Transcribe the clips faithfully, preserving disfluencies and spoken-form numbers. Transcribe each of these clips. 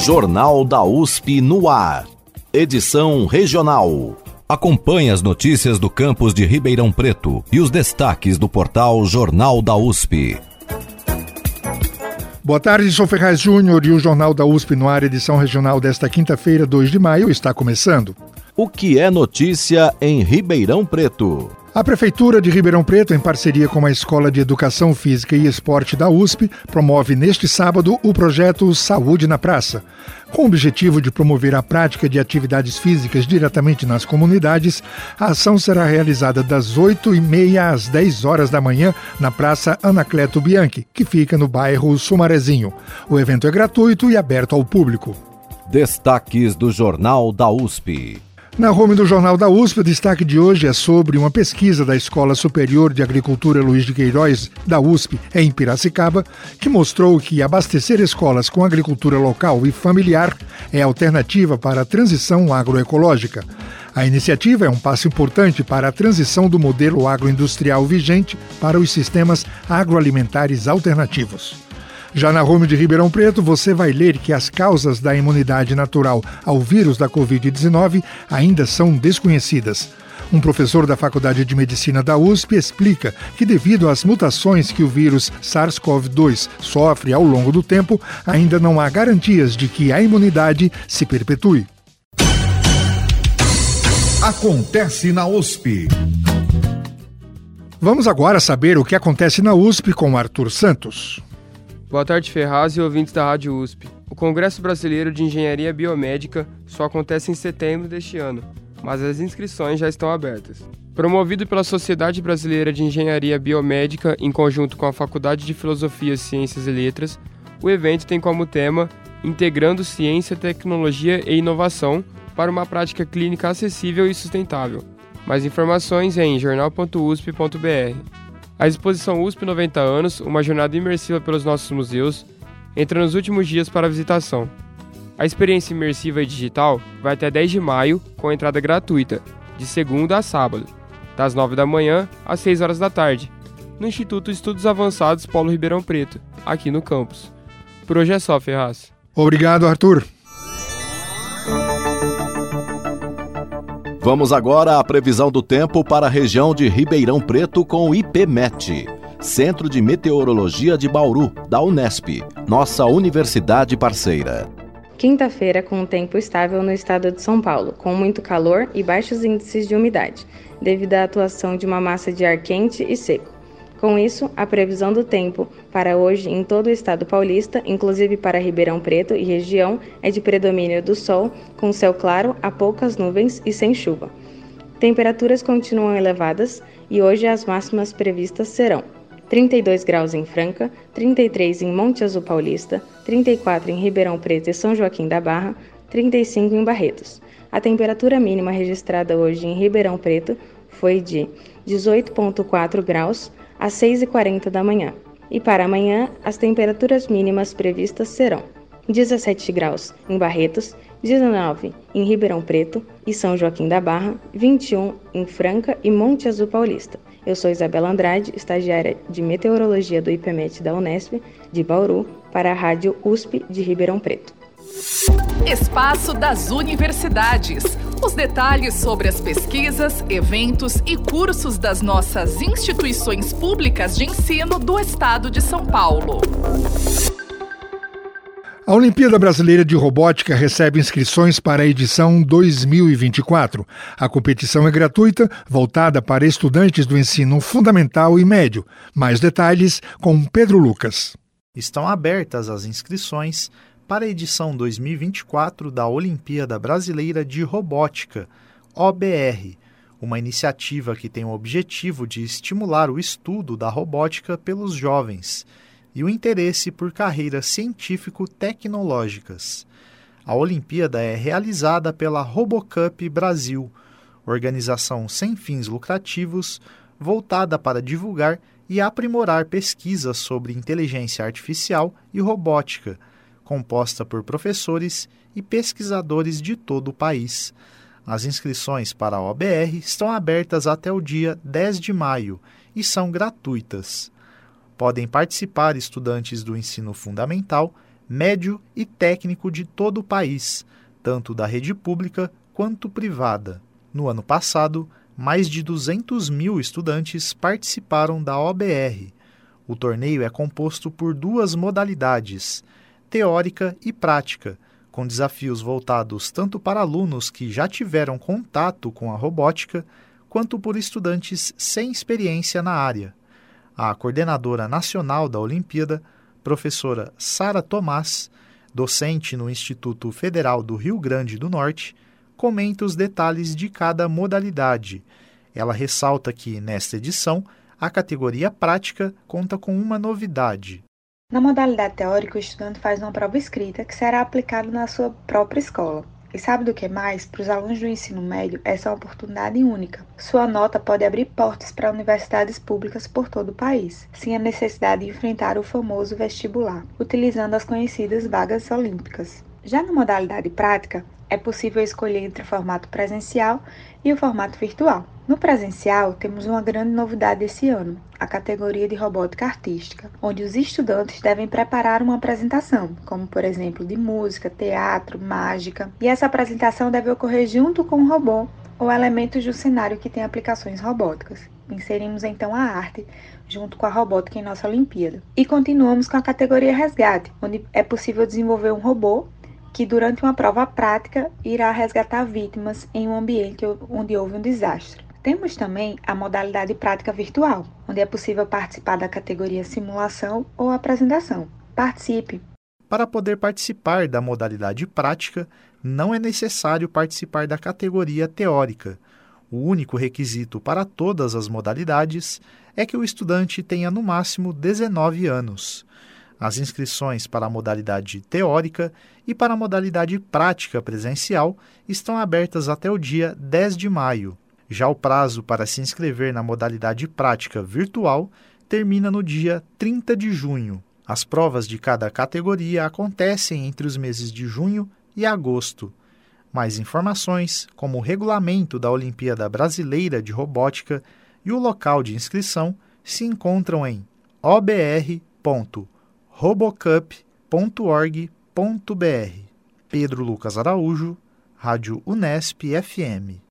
Jornal da U S P no ar. Edição regional. Acompanhe as notícias do campus de Ribeirão Preto e os destaques do portal Jornal da U S P. Boa tarde, sou Ferraz Júnior e o Jornal da U S P no ar, edição regional desta quinta-feira, dois de maio, está começando. O que é notícia em Ribeirão Preto? A Prefeitura de Ribeirão Preto, em parceria com a Escola de Educação Física e Esporte da U S P, promove neste sábado o projeto Saúde na Praça. Com o objetivo de promover a prática de atividades físicas diretamente nas comunidades, a ação será realizada das oito e meia às dez horas da manhã na Praça Anacleto Bianchi, que fica no bairro Sumarezinho. O evento é gratuito e aberto ao público. Destaques do Jornal da U S P. Na home do Jornal da U S P, o destaque de hoje é sobre uma pesquisa da Escola Superior de Agricultura Luiz de Queiroz, da U S P, em Piracicaba, que mostrou que abastecer escolas com agricultura local e familiar é alternativa para a transição agroecológica. A iniciativa é um passo importante para a transição do modelo agroindustrial vigente para os sistemas agroalimentares alternativos. Já na home de Ribeirão Preto, você vai ler que as causas da imunidade natural ao vírus da covid dezenove ainda são desconhecidas. Um professor da Faculdade de Medicina da U S P explica que, devido às mutações que o vírus SARS-CoV dois sofre ao longo do tempo, ainda não há garantias de que a imunidade se perpetue. Acontece na U S P. Vamos agora saber o que acontece na U S P com Arthur Santos. Boa tarde, Ferraz e ouvintes da Rádio U S P. O Congresso Brasileiro de Engenharia Biomédica só acontece em setembro deste ano, mas as inscrições já estão abertas. Promovido pela Sociedade Brasileira de Engenharia Biomédica em conjunto com a Faculdade de Filosofia, Ciências e Letras, o evento tem como tema Integrando Ciência, Tecnologia e Inovação para uma prática clínica acessível e sustentável. Mais informações em jornal ponto u s p ponto b r. A exposição U S P noventa anos, uma jornada imersiva pelos nossos museus, entra nos últimos dias para a visitação. A experiência imersiva e digital vai até dez de maio, com entrada gratuita, de segunda a sábado, das nove da manhã às seis horas da tarde, no Instituto Estudos Avançados Polo Ribeirão Preto, aqui no campus. Por hoje é só, Ferraz. Obrigado, Arthur. Vamos agora à previsão do tempo para a região de Ribeirão Preto com o IPMET, Centro de Meteorologia de Bauru, da Unesp, nossa universidade parceira. Quinta-feira com um tempo estável no estado de São Paulo, com muito calor e baixos índices de umidade, devido à atuação de uma massa de ar quente e seco. Com isso, a previsão do tempo para hoje em todo o estado paulista, inclusive para Ribeirão Preto e região, é de predomínio do sol, com céu claro, a poucas nuvens e sem chuva. Temperaturas continuam elevadas e hoje as máximas previstas serão trinta e dois graus em Franca, trinta e três em Monte Azul Paulista, trinta e quatro em Ribeirão Preto e São Joaquim da Barra, trinta e cinco em Barretos. A temperatura mínima registrada hoje em Ribeirão Preto foi de dezoito vírgula quatro graus, às seis e quarenta da manhã. E para amanhã, as temperaturas mínimas previstas serão dezessete graus em Barretos, dezenove em Ribeirão Preto e São Joaquim da Barra, vinte e um em Franca e Monte Azul Paulista. Eu sou Isabela Andrade, estagiária de Meteorologia do IPMET da Unesp, de Bauru, para a Rádio U S P de Ribeirão Preto. Espaço das Universidades. Os detalhes sobre as pesquisas, eventos e cursos das nossas instituições públicas de ensino do Estado de São Paulo. A Olimpíada Brasileira de Robótica recebe inscrições para a edição dois mil e vinte e quatro. A competição é gratuita, voltada para estudantes do ensino fundamental e médio. Mais detalhes com Pedro Lucas. Estão abertas as inscrições para a edição dois mil e vinte e quatro da Olimpíada Brasileira de Robótica, O B R, uma iniciativa que tem o objetivo de estimular o estudo da robótica pelos jovens e o interesse por carreiras científico-tecnológicas. A Olimpíada é realizada pela RoboCup Brasil, organização sem fins lucrativos voltada para divulgar e aprimorar pesquisas sobre inteligência artificial e robótica, composta por professores e pesquisadores de todo o país. As inscrições para a O B R estão abertas até o dia dez de maio e são gratuitas. Podem participar estudantes do ensino fundamental, médio e técnico de todo o país, tanto da rede pública quanto privada. No ano passado, mais de duzentos mil estudantes participaram da O B R. O torneio é composto por duas modalidades, teórica e prática, com desafios voltados tanto para alunos que já tiveram contato com a robótica, quanto por estudantes sem experiência na área. A coordenadora nacional da Olimpíada, professora Sara Tomás, docente no Instituto Federal do Rio Grande do Norte, comenta os detalhes de cada modalidade. Ela ressalta que, nesta edição, a categoria prática conta com uma novidade. Na modalidade teórica, o estudante faz uma prova escrita que será aplicada na sua própria escola. E sabe do que mais? Para os alunos do ensino médio, essa é uma oportunidade única. Sua nota pode abrir portas para universidades públicas por todo o país, sem a necessidade de enfrentar o famoso vestibular, utilizando as conhecidas vagas olímpicas. Já na modalidade prática, é possível escolher entre o formato presencial e o formato virtual. No presencial, temos uma grande novidade esse ano, a categoria de robótica artística, onde os estudantes devem preparar uma apresentação, como por exemplo de música, teatro, mágica, e essa apresentação deve ocorrer junto com o robô ou elementos do cenário que tem aplicações robóticas. Inserimos então a arte junto com a robótica em nossa Olimpíada. E continuamos com a categoria resgate, onde é possível desenvolver um robô que durante uma prova prática irá resgatar vítimas em um ambiente onde houve um desastre. Temos também a modalidade prática virtual, onde é possível participar da categoria simulação ou apresentação. Participe! Para poder participar da modalidade prática, não é necessário participar da categoria teórica. O único requisito para todas as modalidades é que o estudante tenha no máximo dezenove anos. As inscrições para a modalidade teórica e para a modalidade prática presencial estão abertas até o dia dez de maio. Já o prazo para se inscrever na modalidade prática virtual termina no dia trinta de junho. As provas de cada categoria acontecem entre os meses de junho e agosto. Mais informações, como o regulamento da Olimpíada Brasileira de Robótica e o local de inscrição, se encontram em o b r ponto robocup ponto org ponto b r. Pedro Lucas Araújo, Rádio Unesp F M.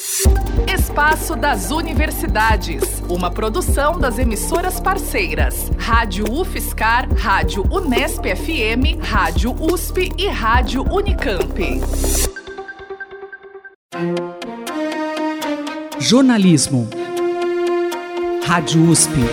Espaço das Universidades, uma produção das emissoras parceiras, Rádio UFSCar, Rádio Unesp F M, Rádio U S P e Rádio Unicamp. Jornalismo. Rádio U S P.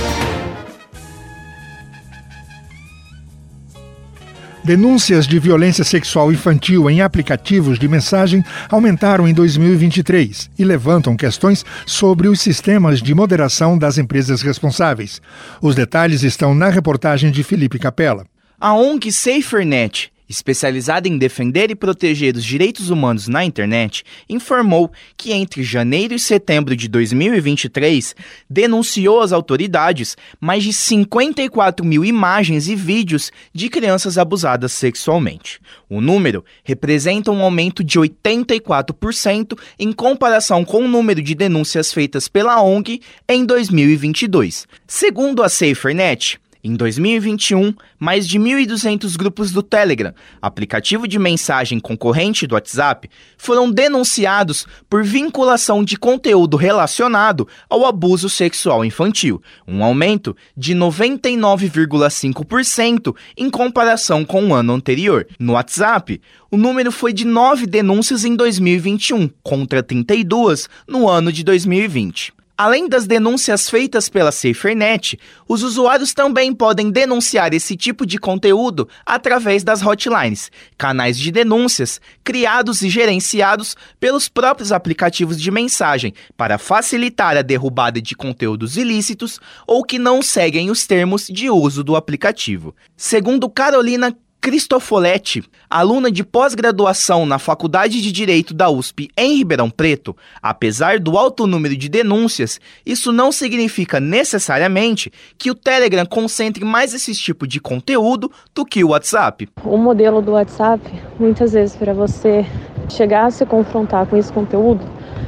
Denúncias de violência sexual infantil em aplicativos de mensagem aumentaram em dois mil e vinte e três e levantam questões sobre os sistemas de moderação das empresas responsáveis. Os detalhes estão na reportagem de Felipe Capella. A O N G SaferNet, especializada em defender e proteger os direitos humanos na internet, informou que entre janeiro e setembro de dois mil e vinte e três, denunciou às autoridades mais de cinquenta e quatro mil imagens e vídeos de crianças abusadas sexualmente. O número representa um aumento de oitenta e quatro por cento em comparação com o número de denúncias feitas pela O N G em dois mil e vinte e dois. Segundo a SaferNet, em dois mil e vinte e um, mais de mil e duzentos grupos do Telegram, aplicativo de mensagem concorrente do WhatsApp, foram denunciados por vinculação de conteúdo relacionado ao abuso sexual infantil, um aumento de noventa e nove vírgula cinco por cento em comparação com o ano anterior. No WhatsApp, o número foi de nove denúncias em dois mil e vinte e um, contra trinta e duas no ano de dois mil e vinte. Além das denúncias feitas pela SaferNet, os usuários também podem denunciar esse tipo de conteúdo através das hotlines, canais de denúncias criados e gerenciados pelos próprios aplicativos de mensagem para facilitar a derrubada de conteúdos ilícitos ou que não seguem os termos de uso do aplicativo. Segundo Carolina Cristofoletti, aluna de pós-graduação na Faculdade de Direito da U S P em Ribeirão Preto, apesar do alto número de denúncias, isso não significa necessariamente que o Telegram concentre mais esse tipo de conteúdo do que o WhatsApp. O modelo do WhatsApp, muitas vezes para você chegar a se confrontar com esse conteúdo,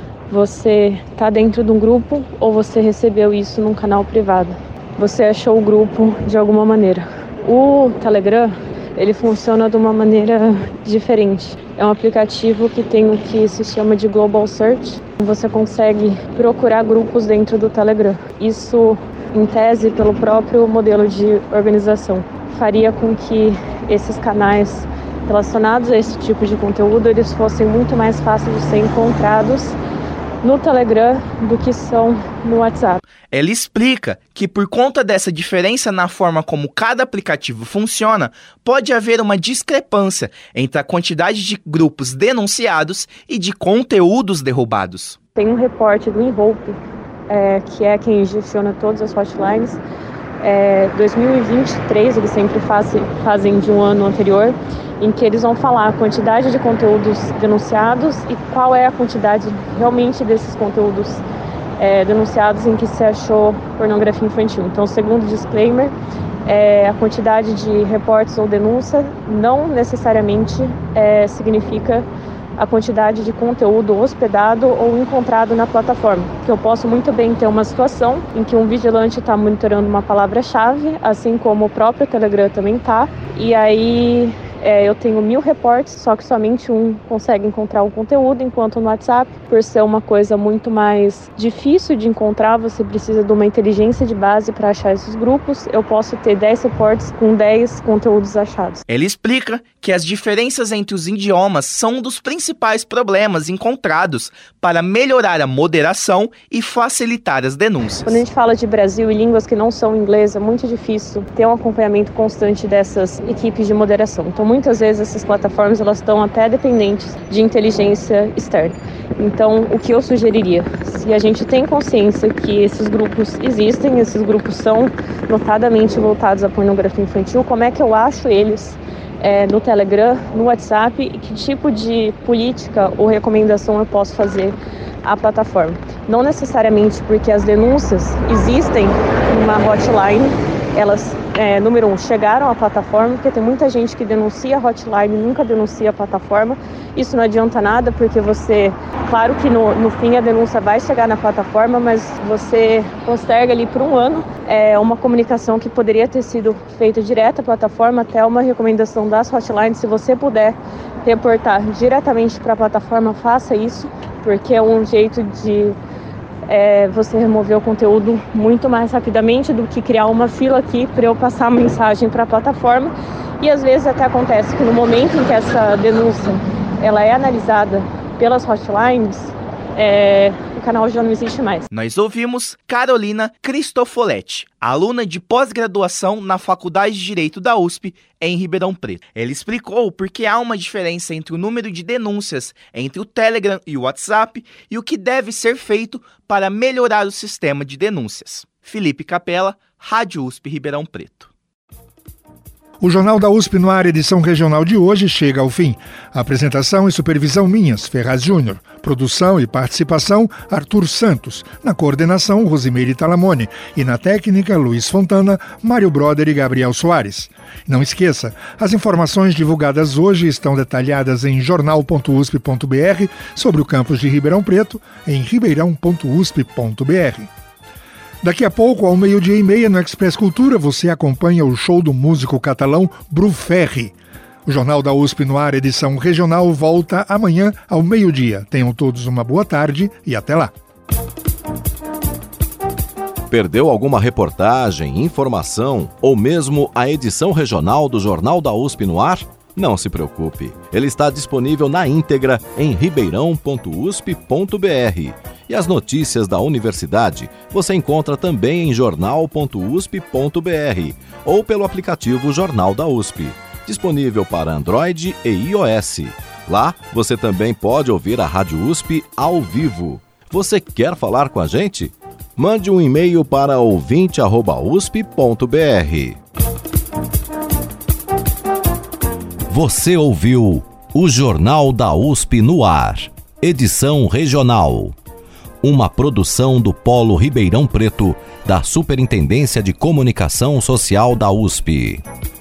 você está dentro de um grupo ou você recebeu isso num canal privado. Você achou o grupo de alguma maneira. O Telegram, ele funciona de uma maneira diferente. É um aplicativo que tem o que se chama de Global Search. Você consegue procurar grupos dentro do Telegram. Isso, em tese, pelo próprio modelo de organização, faria com que esses canais relacionados a esse tipo de conteúdo, eles fossem muito mais fáceis de ser encontrados no Telegram do que são no WhatsApp. Ela explica que por conta dessa diferença na forma como cada aplicativo funciona, pode haver uma discrepância entre a quantidade de grupos denunciados e de conteúdos derrubados. Tem um reporte do InHope, é, que é quem gestiona todas as hotlines. É, dois mil e vinte e três, eles sempre fazem, fazem de um ano anterior, em que eles vão falar a quantidade de conteúdos denunciados e qual é a quantidade realmente desses conteúdos é, denunciados em que se achou pornografia infantil. Então, segundo o disclaimer, é, a quantidade de reportes ou denúncia não necessariamente é, significa a quantidade de conteúdo hospedado ou encontrado na plataforma. Que eu posso muito bem ter uma situação em que um vigilante está monitorando uma palavra-chave, assim como o próprio Telegram também está, e aí é, eu tenho mil reportes, só que somente um consegue encontrar o conteúdo, enquanto no WhatsApp, por ser uma coisa muito mais difícil de encontrar, você precisa de uma inteligência de base para achar esses grupos, eu posso ter dez reportes com dez conteúdos achados. Ele explica que as diferenças entre os idiomas são um dos principais problemas encontrados para melhorar a moderação e facilitar as denúncias. Quando a gente fala de Brasil e línguas que não são inglês, é muito difícil ter um acompanhamento constante dessas equipes de moderação. Então, muitas vezes essas plataformas elas estão até dependentes de inteligência externa. Então, o que eu sugeriria? Se a gente tem consciência que esses grupos existem, esses grupos são notadamente voltados à pornografia infantil, como é que eu acho eles é, no Telegram, no WhatsApp, e que tipo de política ou recomendação eu posso fazer à plataforma? Não necessariamente porque as denúncias existem numa hotline, elas, é, número um, chegaram à plataforma, porque tem muita gente que denuncia a hotline e nunca denuncia a plataforma. Isso não adianta nada, porque você, claro que no, no fim a denúncia vai chegar na plataforma, mas você posterga ali por um ano é, uma comunicação que poderia ter sido feita direto à plataforma, até uma recomendação das hotlines. Se você puder reportar diretamente para a plataforma, faça isso, porque é um jeito de É, você remover o conteúdo muito mais rapidamente do que criar uma fila aqui para eu passar a mensagem para a plataforma. E às vezes até acontece que no momento em que essa denúncia ela é analisada pelas hotlines, é, o canal já não existe mais. Nós ouvimos Carolina Cristofoletti, aluna de pós-graduação na Faculdade de Direito da U S P em Ribeirão Preto. Ela explicou por que há uma diferença entre o número de denúncias entre o Telegram e o WhatsApp e o que deve ser feito para melhorar o sistema de denúncias. Felipe Capella, Rádio U S P Ribeirão Preto. O Jornal da U S P no ar, edição regional de hoje, chega ao fim. A apresentação e supervisão minhas, Ferraz Júnior. Produção e participação, Arthur Santos. Na coordenação, Rosimeire Talamone. E na técnica, Luiz Fontana, Mário Broder e Gabriel Soares. Não esqueça, as informações divulgadas hoje estão detalhadas em jornal ponto usp ponto br sobre o campus de Ribeirão Preto, em ribeirão ponto usp ponto br. Daqui a pouco, ao meio-dia e meia, no Express Cultura, você acompanha o show do músico catalão Bru Ferri. O Jornal da U S P no ar, edição regional, volta amanhã ao meio-dia. Tenham todos uma boa tarde e até lá. Perdeu alguma reportagem, informação ou mesmo a edição regional do Jornal da U S P no ar? Não se preocupe, ele está disponível na íntegra em ribeirão ponto usp ponto br. E as notícias da universidade você encontra também em jornal ponto usp ponto br ou pelo aplicativo Jornal da U S P, disponível para Android e iOS. Lá você também pode ouvir a Rádio U S P ao vivo. Você quer falar com a gente? Mande um e-mail para ouvinte arroba usp ponto br. Você ouviu o Jornal da U S P no ar, edição regional. Uma produção do Polo Ribeirão Preto, da Superintendência de Comunicação Social da U S P.